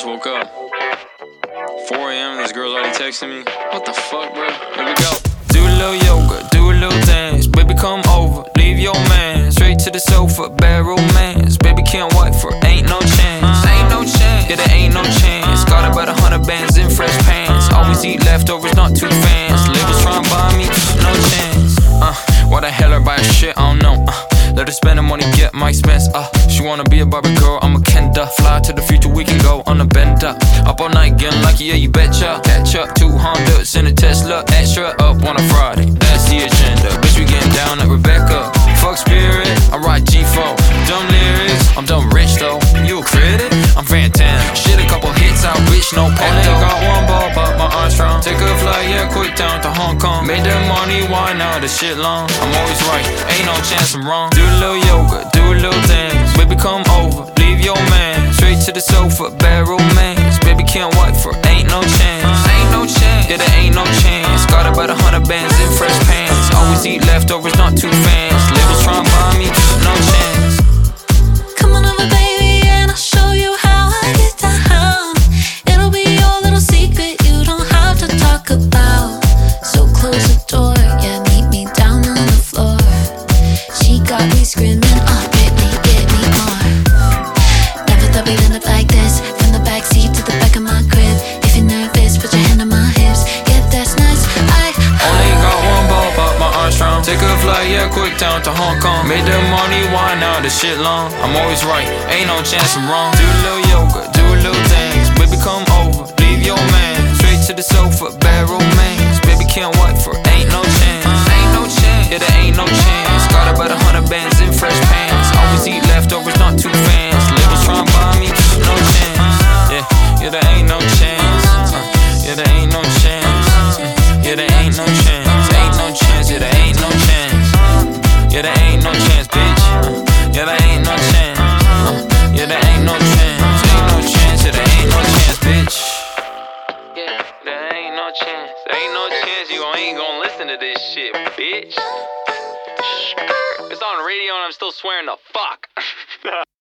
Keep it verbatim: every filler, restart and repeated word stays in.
just woke up. four a.m. This girl's already texting me. What the fuck, bro? Here we go. Do a little yoga, do a little dance. Baby, come over, leave your man. Straight to the sofa, bad romance. Baby, can't wait for, ain't no chance. Ain't no chance, yeah, there ain't no chance. Got about a hundred bands in fresh pants. Always eat leftovers, not too fans. Labels trying to buy me, no chance. Uh, why the hell I buy shit, I don't know. Uh, let her spend the money, get my expense. Uh, she wanna be a Barbie girl, I'm a Kenda. Fly to the future, we can go on a bender. Up all night, getting lucky, yeah, you betcha. Catch up, two Hondas in a Tesla. Extra up on a Friday, that's the agenda. Bitch, we getting down at Rebecca. Fuck spirit, I ride G four. Dumb lyrics, I'm dumb rich though. You a critic? I'm Fantana. Shit, a couple hits out, bitch, no pet. Only got one ball, but my arms strong. Take a flight, yeah, quick down to Hong Kong. Made that money, why now? This shit long. I'm always right, ain't no chance I'm wrong. Do a little yoga, do a little dance. Baby, come over, leave your man. Straight to the sofa, bad romance. Baby, can't wait for, ain't no chance. Ain't no chance, yeah, there ain't no chance. Got about a hundred bands in fresh pants. Always eat leftovers, not too fans. Labels trying to buy me, no chance. Come on over, baby, and I'll show you how I get down. It'll be your little secret you don't have to talk about. So close the door, yeah, meet me down on the floor. She got me screaming, oh, get me, get me more. Never thought we'd end up like this. From the backseat to the back of my crib. If you're nervous, put your hand on my hips. Yeah, that's nice, I Only got one ball, but my arms strong. Take a flight, yeah, quick down to Hong Kong. Made the money, why now? This shit long. I'm always right, ain't no chance I'm wrong. Do a little yoga, do a little dance. Baby, come over, leave your man. Straight to the sofa, bad romance. Baby, can't wait for, ain't no chance. Ain't no chance, yeah, there ain't no chance. Got about a hundred bands in fresh pants. Always eat leftovers, not too fans. Labels trying to buy me, no chance. Yeah, yeah, there ain't no chance. Uh, yeah, there ain't no chance. Uh, yeah, there ain't no chance. Ain't no chance, yeah, there ain't no chance. Yeah, there ain't no chance, bitch. Uh, yeah, there ain't no chance. Uh, yeah, there ain't no chance. Ain't no chance, yeah, there ain't no chance, bitch. Yeah, there ain't no chance. There ain't no chance you ain't gonna listen to this shit, bitch. It's on the radio and I'm still swearing the fuck.